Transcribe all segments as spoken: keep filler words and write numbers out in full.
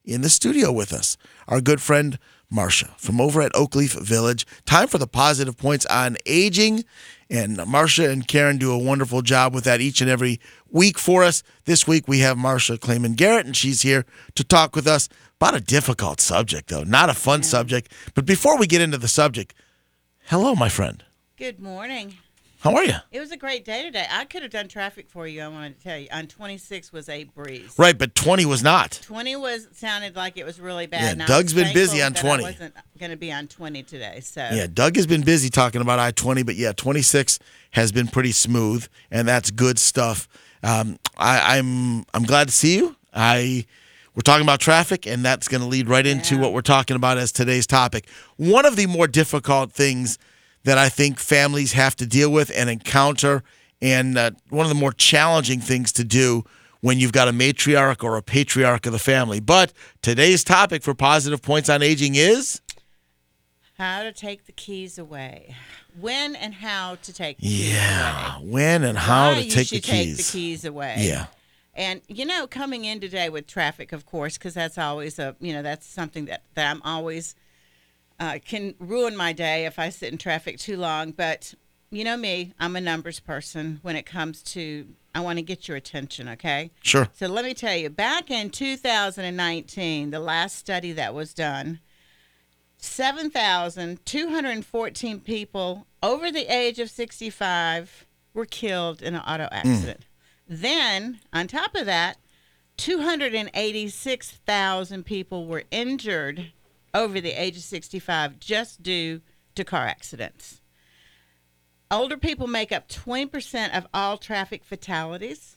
in the studio with us, our good friend Marcia from over at Oakleaf Village. Time for the positive points on aging, and Marcia and Karen do a wonderful job with that each and every week for us. This week we have Marcia Clayman Garrett, and she's here to talk with us about a difficult subject, though. Not a fun yeah. subject. But before we get into the subject, hello, my friend. Good morning. How are you? It was a great day today. I could have done traffic for you, I wanted to tell you. On twenty-six was a breeze. Right, but twenty was not. twenty was sounded like it was really bad. Yeah, Doug's been busy on twenty. I wasn't going to be on twenty today. So Yeah, Doug has been busy talking about I twenty, but yeah, twenty-six has been pretty smooth, and that's good stuff. Um, I, I'm I'm glad to see you. I we're talking about traffic, and that's going to lead right into yeah. what we're talking about as today's topic. One of the more difficult things that I think families have to deal with and encounter, and uh, one of the more challenging things to do when you've got a matriarch or a patriarch of the family. But today's topic for Positive Points on Aging is how to take the keys away. When and how to take the keys yeah, away. when and how Why to take you the should keys. take the keys away. Yeah. And, you know, coming in today with traffic, of course, because that's always a, you know, that's something that, that I'm always Uh, can ruin my day if I sit in traffic too long. But you know me, I'm a numbers person when it comes to, I want to get your attention, okay? Sure. So let me tell you, back in two thousand nineteen, the last study that was done, seven thousand two hundred fourteen people over the age of sixty-five were killed in an auto accident. Mm. Then, on top of that, two hundred eighty-six thousand people were injured over the age of sixty-five just due to car accidents. Older people make up twenty percent of all traffic fatalities.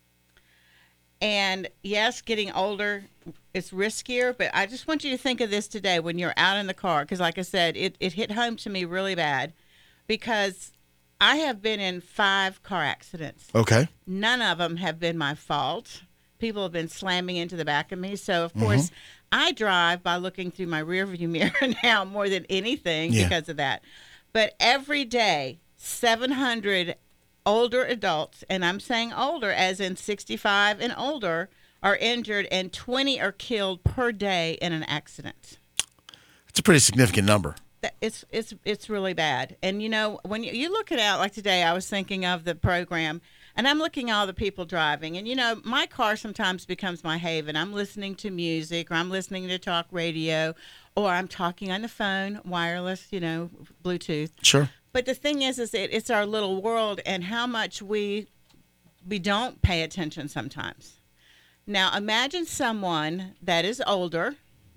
And yes, getting older is riskier, but I just want you to think of this today when you're out in the car, because like I said, it, it hit home to me really bad because I have been in five car accidents. Okay. None of them have been my fault. People have been slamming into the back of me. So, of mm-hmm. course, I drive by looking through my rearview mirror now more than anything yeah. because of that. But every day, seven hundred older adults, and I'm saying older as in sixty-five and older, are injured, and twenty are killed per day in an accident. That's a pretty significant number. It's it's it's really bad. And, you know, when you, you look at it out like today, I was thinking of the program, and I'm looking at all the people driving. And, you know, my car sometimes becomes my haven. I'm listening to music, or I'm listening to talk radio, or I'm talking on the phone, wireless, you know, Bluetooth. Sure. But the thing is, is it, it's our little world, and how much we we don't pay attention sometimes. Now, imagine someone that is older.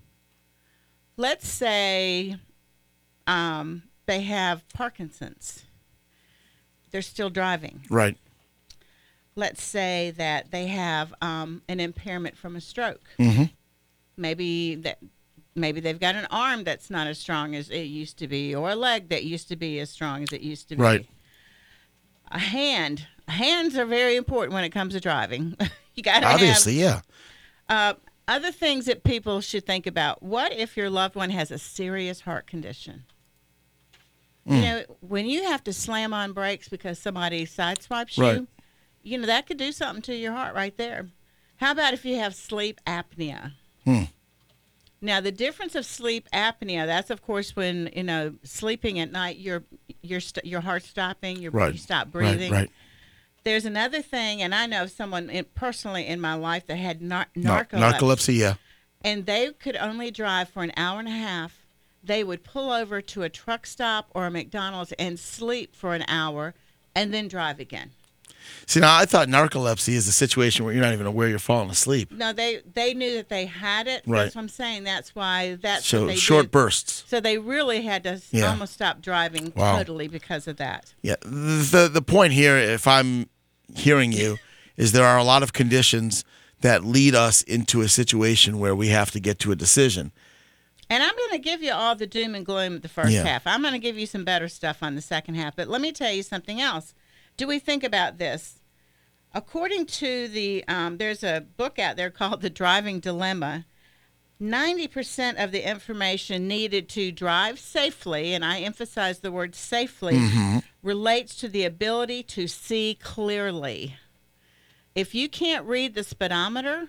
Let's say um, they have Parkinson's. They're still driving. Right. Let's say that they have um, an impairment from a stroke. Mm-hmm. Maybe that, maybe they've got an arm that's not as strong as it used to be, or a leg that used to be as strong as it used to be. Right. A hand. Hands are very important when it comes to driving. You got to obviously, have, yeah. Uh, other things that people should think about. What if your loved one has a serious heart condition? Mm. You know, when you have to slam on brakes because somebody sideswipes you, right. you know, that could do something to your heart right there. How about if you have sleep apnea? Hmm. Now, the difference of sleep apnea, that's, of course, when, you know, sleeping at night, your your st- your heart's stopping, your, right. you stop breathing. Right, right. There's another thing, and I know someone in, personally in my life that had nar- Nar- narcolepsy. Narcolepsy, yeah. And they could only drive for an hour and a half. They would pull over to a truck stop or a McDonald's and sleep for an hour and then drive again. See, now I thought narcolepsy is a situation where you're not even aware you're falling asleep. No, they, they knew that they had it. Right. That's what I'm saying. That's why that's so what they short did. bursts. So they really had to Yeah. almost stop driving Wow. totally because of that. Yeah. The the point here, if I'm hearing you, is there are a lot of conditions that lead us into a situation where we have to get to a decision. And I'm going to give you all the doom and gloom at the first Yeah. half. I'm going to give you some better stuff on the second half. But let me tell you something else. Do we think about this? According to the, um, there's a book out there called The Driving Dilemma. ninety percent of the information needed to drive safely, and I emphasize the word safely, mm-hmm. relates to the ability to see clearly. If you can't read the speedometer,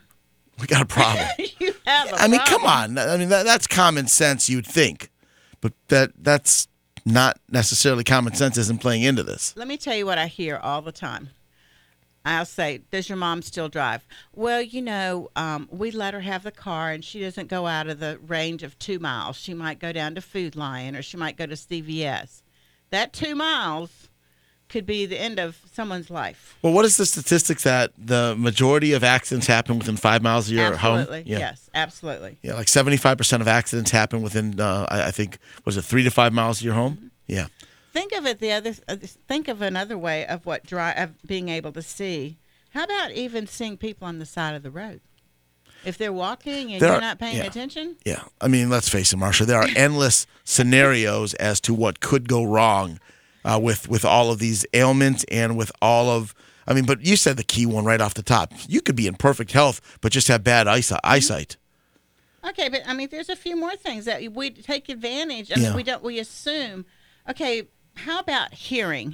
We got a problem. You have a I mean, problem. come on. I mean, that, that's common sense, you'd think. But that that's not necessarily common sense isn't playing into this. Let me tell you what I hear all the time. I'll say, does your mom still drive? Well, you know, um, we let her have the car, and she doesn't go out of the range of two miles. She might go down to Food Lion, or she might go to C V S. That two miles could be the end of someone's life. Well, what is the statistics that the majority of accidents happen within five miles of your home? Absolutely, Yeah. yes, absolutely. Yeah, like seventy-five percent of accidents happen within, uh, I, I think, was it three to five miles of your home? Mm-hmm. Yeah. Think of it the other. Uh, think of another way of what dri of being able to see. How about even seeing people on the side of the road? If they're walking and There you're are- not paying yeah. attention, Yeah. I mean, let's face it, Marcia, there are endless scenarios as to what could go wrong uh, with, with all of these ailments and with all of, I mean, but you said the key one right off the top. You could be in perfect health, but just have bad eyes- eyesight. okay. But I mean, there's a few more things that we take advantage. I Yeah. mean, we don't. We assume. Okay, how about hearing?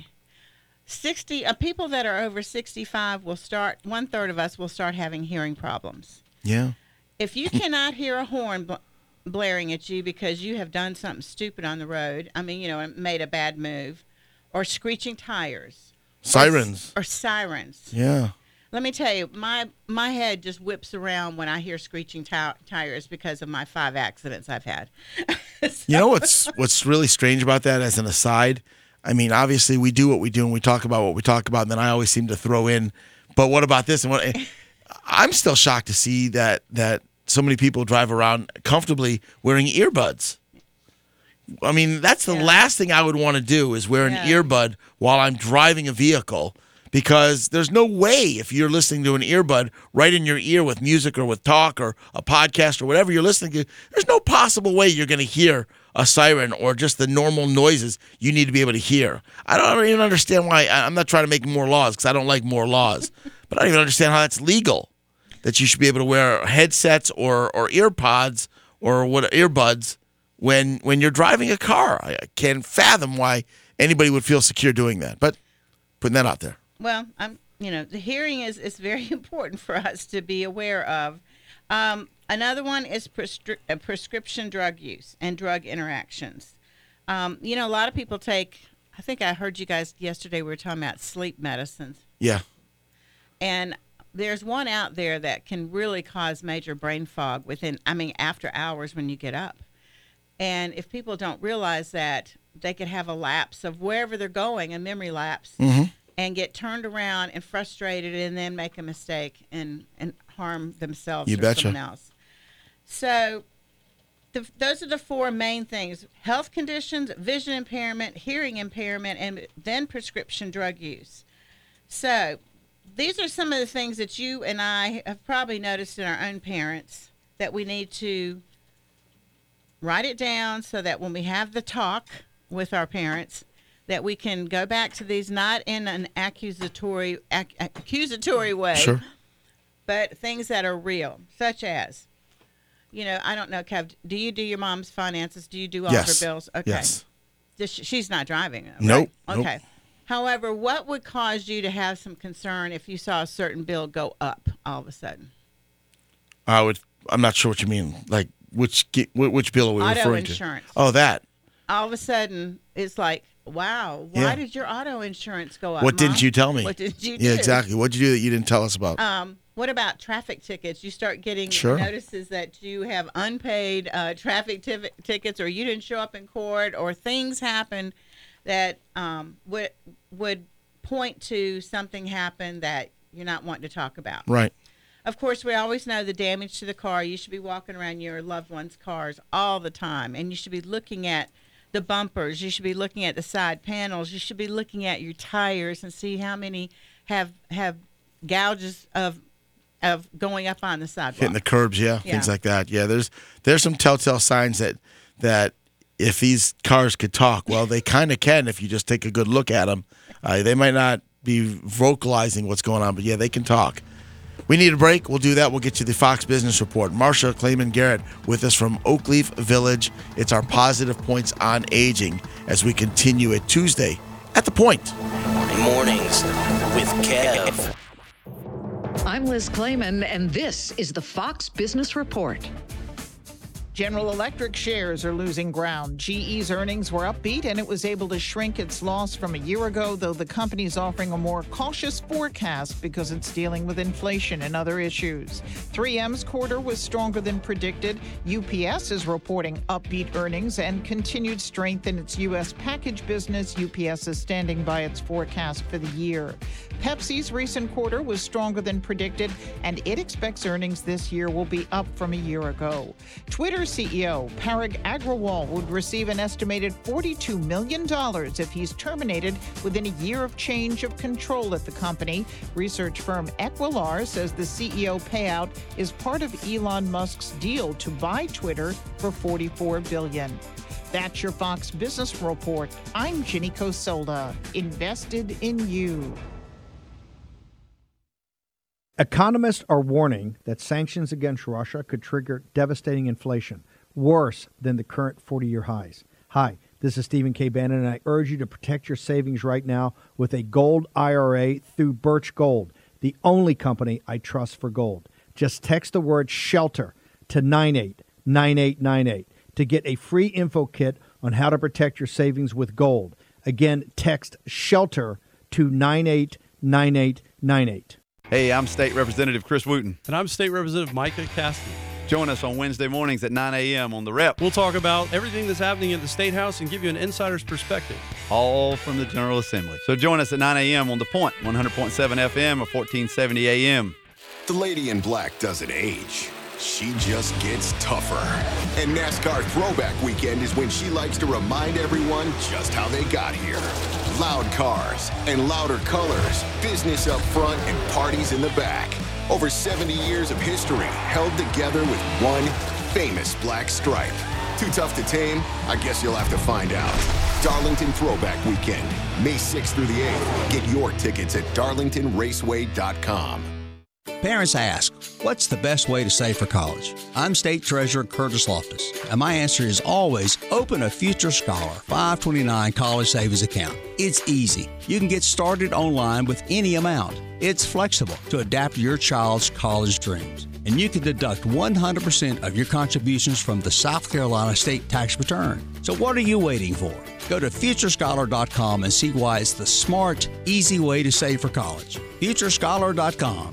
Sixty uh, people that are over sixty-five will start. One third of us will start having hearing problems. Yeah. If you cannot hear a horn bl- blaring at you because you have done something stupid on the road, I mean, you know, made a bad move, or screeching tires, Sirens. or, or sirens. Yeah. Let me tell you, my my head just whips around when I hear screeching ti- tires because of my five accidents I've had. So- You know what's what's really strange about that as an aside? I mean, obviously we do what we do and we talk about what we talk about, and then I always seem to throw in, but what about this? And what I'm still shocked to see that that so many people drive around comfortably wearing earbuds. I mean, that's the Yeah. last thing I would want to do is wear an Yeah. earbud while I'm driving a vehicle, because there's no way if you're listening to an earbud right in your ear with music or with talk or a podcast or whatever you're listening to, there's no possible way you're going to hear a siren or just the normal noises you need to be able to hear. I don't even understand why. I'm not trying to make more laws because I don't like more laws, but I don't even understand how that's legal, that you should be able to wear headsets or, or ear pods or what earbuds when when you're driving a car. I can't fathom why anybody would feel secure doing that, but putting that out there. Well, I'm, you know, the hearing is, is very important for us to be aware of. Um, another one is prescri- uh, prescription drug use and drug interactions. Um, you know, a lot of people take, I think I heard you guys yesterday, we were talking about sleep medicines. Yeah. And there's one out there that can really cause major brain fog within, I mean, after hours when you get up. And if people don't realize that, they could have a lapse of wherever they're going, a memory lapse, Mm-hmm. and get turned around and frustrated and then make a mistake and, and harm themselves You or betcha. someone else. So the, those are the four main things: health conditions, vision impairment, hearing impairment, and then prescription drug use. So these are some of the things that you and I have probably noticed in our own parents that we need to write it down so that when we have the talk with our parents, that we can go back to these, not in an accusatory ac- accusatory way, Sure. but things that are real, such as, you know, I don't know, Kev, do you do your mom's finances? Do you do all Yes. of her bills? Okay. Yes. Does she- she's not driving. Right? Nope, nope. Okay. However, what would cause you to have some concern if you saw a certain bill go up all of a sudden? I would. I'm not sure what you mean. Like which gi- wh- which bill are we Auto referring insurance. to? Oh, that. All of a sudden, it's like, wow, why Yeah. did your auto insurance go up? What didn't Mom? you tell me? What did you do? Yeah, exactly. What did you do that you didn't tell us about? Um, what about traffic tickets? You start getting Sure. notices that you have unpaid uh, traffic tiv- tickets, or you didn't show up in court, or things happen that um, would would point to something happened that you're not wanting to talk about. Right. Of course, we always know the damage to the car. You should be walking around your loved ones' cars all the time, and you should be looking at the bumpers. You should be looking at the side panels. You should be looking at your tires and see how many have have gouges of of going up on the sidewalk. Hitting the curbs, yeah, Yeah. things like that. Yeah, there's there's some telltale signs that that if these cars could talk, well, they kind of can if you just take a good look at them. Uh, they might not be vocalizing what's going on, but yeah, they can talk. We need a break. We'll do that. We'll get you the Fox Business Report. Marcia Clayman Garrett with us from Oakleaf Village. It's our positive points on aging as we continue it Tuesday at The Point. Mornings with Kev. I'm Liz Clayman, and this is the Fox Business Report. General Electric shares are losing ground. G E's earnings were upbeat, and it was able to shrink its loss from a year ago, though the company is offering a more cautious forecast because it's dealing with inflation and other issues. three M's quarter was stronger than predicted. U P S is reporting upbeat earnings and continued strength in its U S package business. U P S is standing by its forecast for the year. Pepsi's recent quarter was stronger than predicted, and it expects earnings this year will be up from a year ago. Twitter C E O Parag Agrawal would receive an estimated forty-two million dollars if he's terminated within a year of change of control at the company. Research firm Equilar says the C E O payout is part of Elon Musk's deal to buy Twitter for forty-four billion dollars. That's your Fox Business Report. I'm Ginny Cosola, invested in you. Economists are warning that sanctions against Russia could trigger devastating inflation, worse than the current forty-year highs. Hi, this is Stephen K. Bannon, and I urge you to protect your savings right now with a gold I R A through Birch Gold, the only company I trust for gold. Just text the word SHELTER to nine eight nine eight nine eight to get a free info kit on how to protect your savings with gold. Again, text SHELTER to nine eight nine eight nine eight. Hey, I'm State Representative Chris Wooten. And I'm State Representative Micah Cassidy. Join us on Wednesday mornings at nine a.m. on The Rep. We'll talk about everything that's happening at the State House and give you an insider's perspective. All from the General Assembly. So join us at nine a.m. on The Point, one hundred point seven F M or fourteen seventy A M. The lady in black doesn't age. She just gets tougher. And NASCAR Throwback Weekend is when she likes to remind everyone just how they got here. Loud cars and louder colors, business up front and parties in the back. Over seventy years of history held together with one famous black stripe. Too tough to tame? I guess you'll have to find out. Darlington Throwback Weekend, May sixth through the eighth. Get your tickets at darlington raceway dot com. Parents ask, what's the best way to save for college? I'm State Treasurer Curtis Loftus, and my answer is always open a Future Scholar five twenty-nine college savings account. It's easy. You can get started online with any amount. It's flexible to adapt to your child's college dreams. And you can deduct one hundred percent of your contributions from the South Carolina state tax return. So what are you waiting for? Go to future scholar dot com and see why it's the smart, easy way to save for college. future scholar dot com.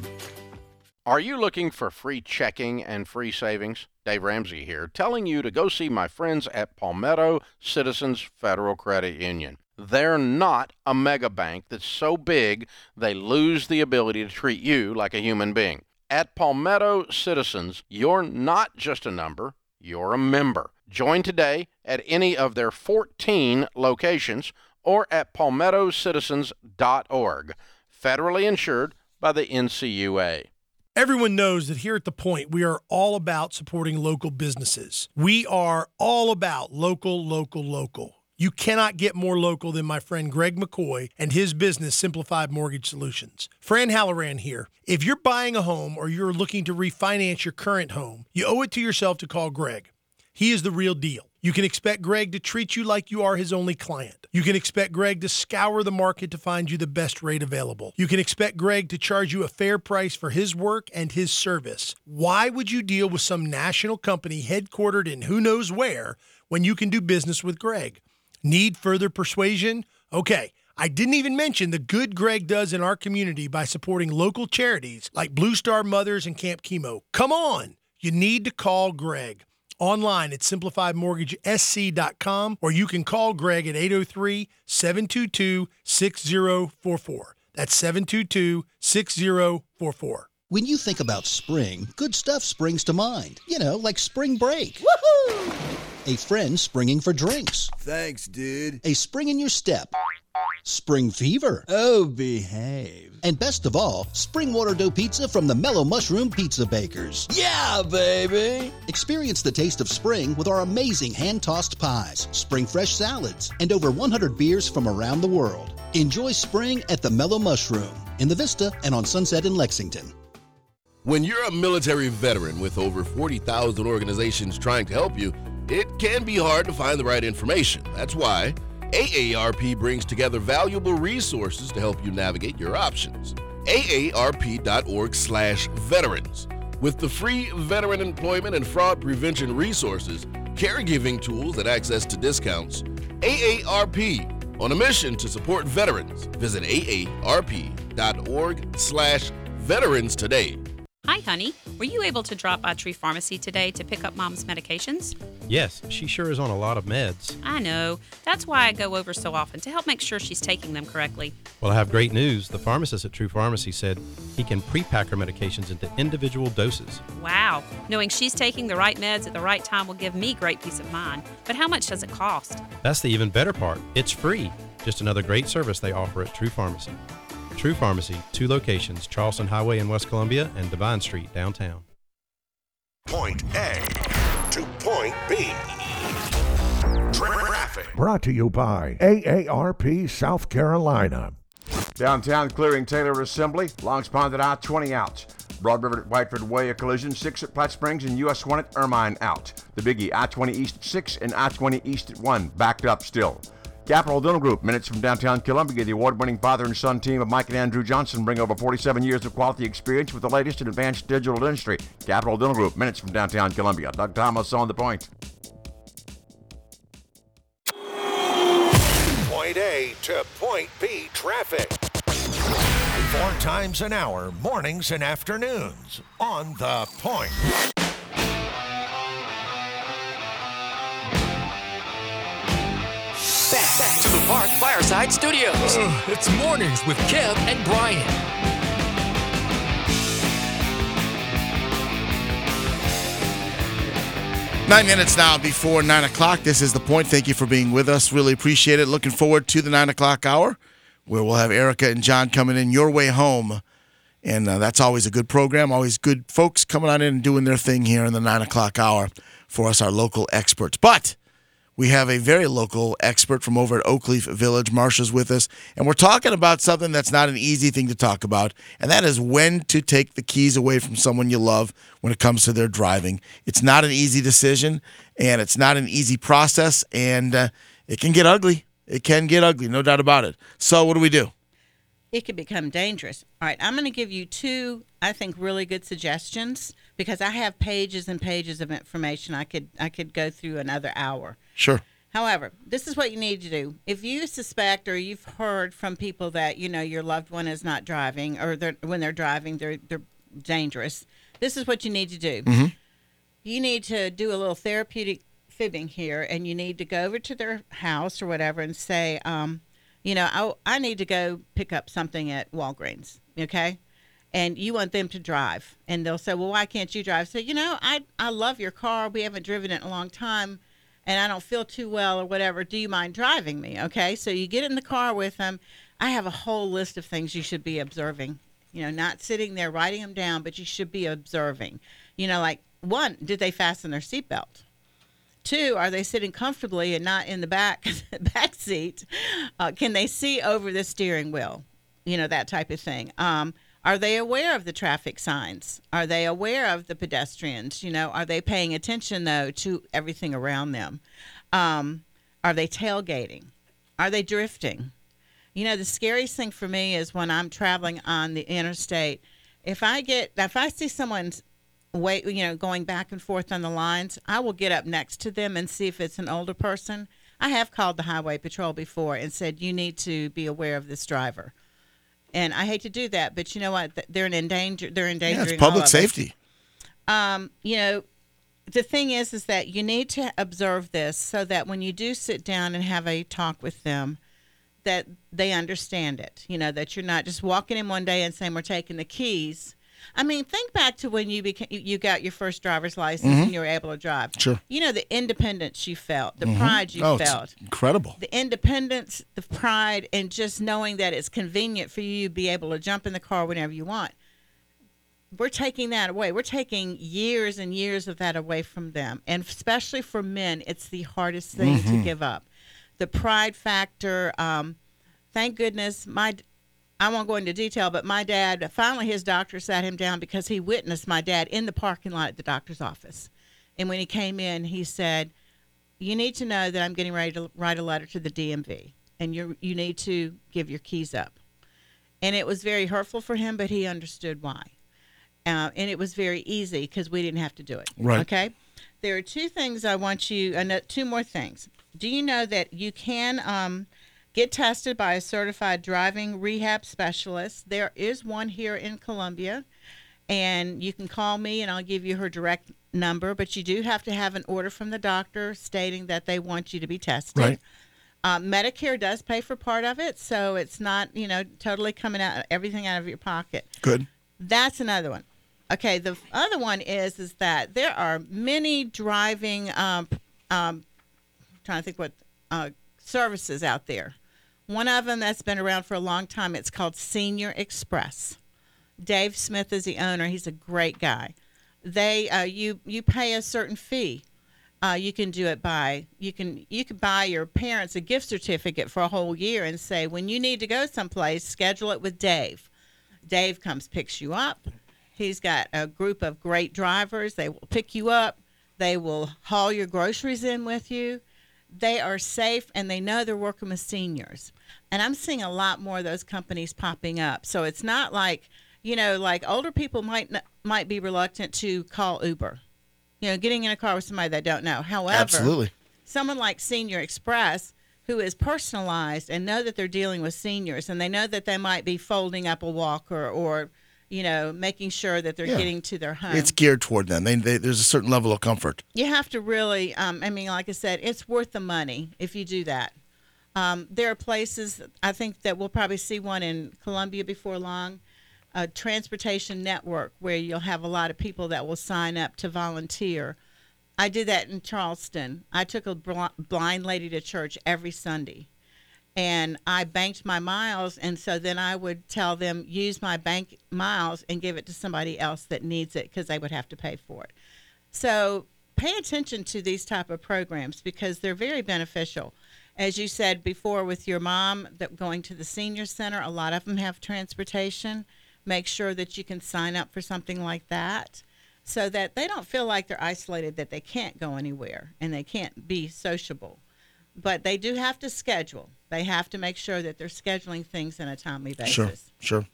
Are you looking for free checking and free savings? Dave Ramsey here, telling you to go see my friends at Palmetto Citizens Federal Credit Union. They're not a mega bank that's so big they lose the ability to treat you like a human being. At Palmetto Citizens, you're not just a number, you're a member. Join today at any of their fourteen locations or at palmetto citizens dot org. Federally insured by the N C U A. Everyone knows that here at The Point, we are all about supporting local businesses. We are all about local, local, local. You cannot get more local than my friend Greg McCoy and his business, Simplified Mortgage Solutions. Fran Halloran here. If you're buying a home or you're looking to refinance your current home, you owe it to yourself to call Greg. He is the real deal. You can expect Greg to treat you like you are his only client. You can expect Greg to scour the market to find you the best rate available. You can expect Greg to charge you a fair price for his work and his service. Why would you deal with some national company headquartered in who knows where when you can do business with Greg? Need further persuasion? Okay, I didn't even mention the good Greg does in our community by supporting local charities like Blue Star Mothers and Camp Chemo. Come on, you need to call Greg. Online at simplified mortgage s c dot com, or you can call Greg at eight oh three, seven two two, six oh four four. That's seven two two, six oh four four. When you think about spring, good stuff springs to mind. You know, like spring break. Woohoo! A friend springing for drinks. Thanks, dude. A spring in your step. Spring fever. Oh, behave. And best of all, spring water dough pizza from the Mellow Mushroom Pizza Bakers. Yeah, baby! Experience the taste of spring with our amazing hand-tossed pies, spring fresh salads, and over one hundred beers from around the world. Enjoy spring at the Mellow Mushroom in the Vista and on Sunset in Lexington. When you're a military veteran with over forty thousand organizations trying to help you, it can be hard to find the right information. That's why A A R P brings together valuable resources to help you navigate your options. A A R P dot org slash veterans. With the free veteran employment and fraud prevention resources, caregiving tools, and access to discounts, A A R P, on a mission to support veterans. Visit A A R P dot org slash veterans today. Hi, honey. Were you able to drop by True Pharmacy today to pick up Mom's medications? Yes, she sure is on a lot of meds. I know. That's why I go over so often, to help make sure she's taking them correctly. Well, I have great news. The pharmacist at True Pharmacy said he can pre-pack her medications into individual doses. Wow. Knowing she's taking the right meds at the right time will give me great peace of mind. But how much does it cost? That's the even better part. It's free. Just another great service they offer at True Pharmacy. True Pharmacy, two locations, Charleston Highway in West Columbia and Divine Street downtown. Point A to point B. Traffic. Brought to you by A A R P South Carolina. Downtown clearing Taylor Assembly, Longs Pond at I twenty out. Broad River at Whiteford Way, a collision, six at Platte Springs and U S one at Ermine out. The Biggie, I twenty East at six and I twenty East at one, backed up still. Capital Dental Group, minutes from downtown Columbia. The award-winning father and son team of Mike and Andrew Johnson bring over forty-seven years of quality experience with the latest in advanced digital dentistry. Capital Dental Group, minutes from downtown Columbia. Doug Thomas on the point. Point A to point B traffic. Four times an hour, mornings and afternoons, on the point. Back, back to the Park Fireside Studios. Uh, it's mornings with Kev and Brian. Nine minutes now before nine o'clock. This is The Point. Thank you for being with us. Really appreciate it. Looking forward to the nine o'clock hour where we'll have Erica and John coming in your way home. And uh, that's always a good program. Always good folks coming on in and doing their thing here in the nine o'clock hour for us, our local experts. But we have a very local expert from over at Oakleaf Village. Marsha's with us, and we're talking about something that's not an easy thing to talk about, and that is when to take the keys away from someone you love when it comes to their driving. It's not an easy decision, and it's not an easy process, and uh, it can get ugly. It can get ugly, no doubt about it. So what do we do? It could become dangerous. All right, I'm going to give you two, I think, really good suggestions because I have pages and pages of information. I could I could go through another hour. Sure. However, this is what you need to do. If you suspect or you've heard from people that, you know, your loved one is not driving or they're, when they're driving, they're, they're dangerous, this is what you need to do. Mm-hmm. You need to do a little therapeutic fibbing here, and you need to go over to their house or whatever and say, um, you know, I, I need to go pick up something at Walgreens, okay? And you want them to drive. And they'll say, well, why can't you drive? So, you know, I, I love your car. We haven't driven it in a long time, and I don't feel too well or whatever. Do you mind driving me, okay? So you get in the car with them. I have a whole list of things you should be observing. You know, not sitting there writing them down, but you should be observing. You know, like, one, did they fasten their seatbelt? Two, are they sitting comfortably and not in the back back seat? Uh, can they see over the steering wheel? You know, that type of thing. Um, are they aware of the traffic signs? Are they aware of the pedestrians? You know, are they paying attention, though, to everything around them? Um, are they tailgating? Are they drifting? You know, the scariest thing for me is when I'm traveling on the interstate. If I get, if I see someone's wait, you know, going back and forth on the lines, I will get up next to them and see if it's an older person. I have called the highway patrol before and said, you need to be aware of this driver. And I hate to do that, but you know what? They're an endanger. They're endangering. Yeah, it's public all of safety. us. Um, you know, the thing is, is that you need to observe this so that when you do sit down and have a talk with them, that they understand it. You know, that you're not just walking in one day and saying we're taking the keys. I mean, think back to when you became, you got your first driver's license Mm-hmm. and you were able to drive. Sure. You know, the independence you felt, the Mhm. pride you Oh, it's felt. incredible. The independence, the pride, and just knowing that it's convenient for you to be able to jump in the car whenever you want. We're taking that away. We're taking years and years of that away from them. And especially for men, it's the hardest thing to Mhm. give up. The pride factor, um, thank goodness, my I won't go into detail, but my dad, finally his doctor sat him down because he witnessed my dad in the parking lot at the doctor's office. And when he came in, he said, you need to know that I'm getting ready to write a letter to the D M V, and you you need to give your keys up. And it was very hurtful for him, but he understood why. Uh, and it was very easy because we didn't have to do it. Right. Okay? There are two things I want you, uh, two more things. Do you know that you can um, get tested by a certified driving rehab specialist? There is one here in Columbia, and you can call me and I'll give you her direct number, but you do have to have an order from the doctor stating that they want you to be tested. Right. Uh, Medicare does pay for part of it, so it's not, you know, totally coming out, everything out of your pocket. Good. That's another one. Okay, the other one is is that there are many driving, um, um, trying to think what uh, services out there. One of them that's been around for a long time, it's called Senior Express. Dave Smith is the owner. He's a great guy. They uh, you you pay a certain fee. Uh, you can do it by you can you can buy your parents a gift certificate for a whole year and say when you need to go someplace, schedule it with Dave. Dave comes, picks you up. He's got a group of great drivers. They will pick you up. They will haul your groceries in with you. They are safe, and they know they're working with seniors. And I'm seeing a lot more of those companies popping up. So it's not like, you know, like older people might not, might be reluctant to call Uber. You know, getting in a car with somebody they don't know. However, Absolutely. someone like Senior Express, who is personalized and know that they're dealing with seniors, and they know that they might be folding up a walker or, you know, making sure that they're Yeah. getting to their home. It's geared toward them. They, they, there's a certain level of comfort. You have to really, um, I mean, like I said, it's worth the money if you do that. Um, there are places, I think that we'll probably see one in Columbia before long, a transportation network where you'll have a lot of people that will sign up to volunteer. I did that in Charleston. I took a bl- blind lady to church every Sunday, and I banked my miles, and so then I would tell them, use my bank miles and give it to somebody else that needs it because they would have to pay for it. So pay attention to these type of programs because they're very beneficial. As you said before with your mom that going to the senior center, a lot of them have transportation. Make sure that you can sign up for something like that so that they don't feel like they're isolated, that they can't go anywhere and they can't be sociable. But they do have to schedule. They have to make sure that they're scheduling things on a timely basis. Sure, sure.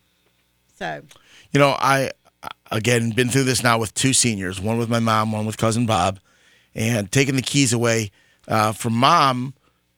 So, You know, I, again, been through this now with two seniors, one with my mom, one with Cousin Bob, and taking the keys away uh, from Mom,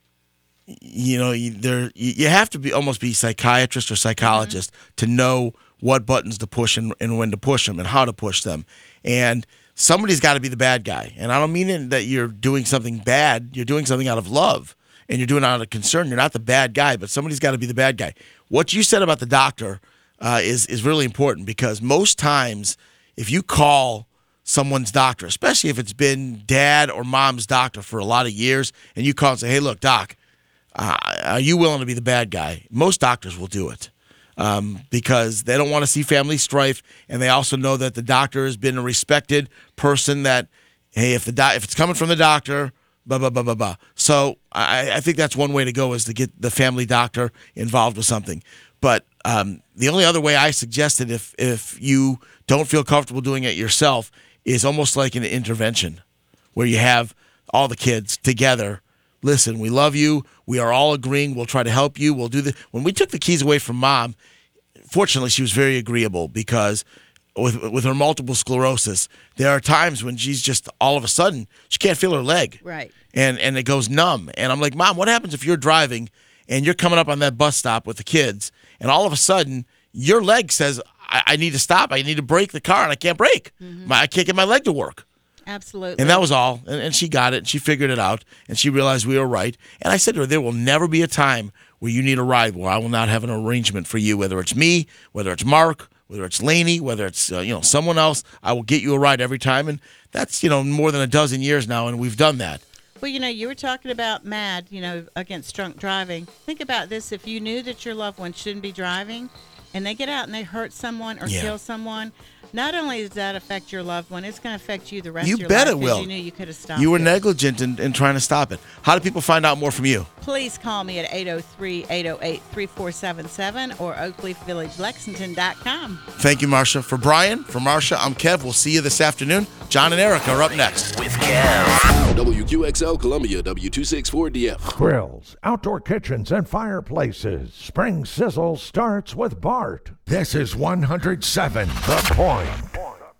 you know, you, there you have to be almost be psychiatrist or psychologist mm-hmm. to know what buttons to push and, and when to push them and how to push them. And somebody's got to be the bad guy. And I don't mean it that you're doing something bad. You're doing something out of love, and you're doing it out of concern. You're not the bad guy, but somebody's got to be the bad guy. What you said about the doctor uh, is, is really important because most times if you call someone's doctor, especially if it's been dad or mom's doctor for a lot of years, and you call and say, hey, look, doc, uh, are you willing to be the bad guy? Most doctors will do it. Um, because they don't want to see family strife, and they also know that the doctor has been a respected person that, hey, if the do- if it's coming from the doctor, blah, blah, blah, blah, blah. So I, I think that's one way to go is to get the family doctor involved with something. But um, the only other way I suggested if if you don't feel comfortable doing it yourself is almost like an intervention where you have all the kids together. Listen, we love you. We are all agreeing. We'll try to help you. We'll do the. When we took the keys away from Mom, fortunately, she was very agreeable because with with her multiple sclerosis, there are times when she's just all of a sudden she can't feel her leg, right, and and it goes numb. And I'm like, Mom, what happens if you're driving and you're coming up on that bus stop with the kids, and all of a sudden your leg says, I, I need to stop. I need to brake the car, and I can't brake. Mm-hmm. My, I can't get my leg to work. Absolutely. And that was all. And, and she got it, and she figured it out, and she realized we were right. And I said to her, there will never be a time where you need a ride where I will not have an arrangement for you, whether it's me, whether it's Mark, whether it's Laney, whether it's uh, you know someone else. I will get you a ride every time. And that's, you know, more than a dozen years now, and we've done that. Well, you know, you were talking about MAD, you know, against drunk driving. Think about this. If you knew that your loved one shouldn't be driving, and they get out and they hurt someone or Yeah. kill someone, not only does that affect your loved one, it's going to affect you the rest You of your bet life. it 'cause will. You knew you could have stopped You were it. negligent in, in trying to stop it. How do people find out more from you? Please call me at eight oh three, eight oh eight, three four seven seven or oak leaf village lexington dot com. Thank you, Marcia. For Brian, for Marcia, I'm Kev. We'll see you this afternoon, John and Eric are up next. With Kev. W Q X L Columbia, W two sixty-four D F. Grills, outdoor kitchens, and fireplaces. Spring Sizzle starts with Bart. This is one hundred seven The Point.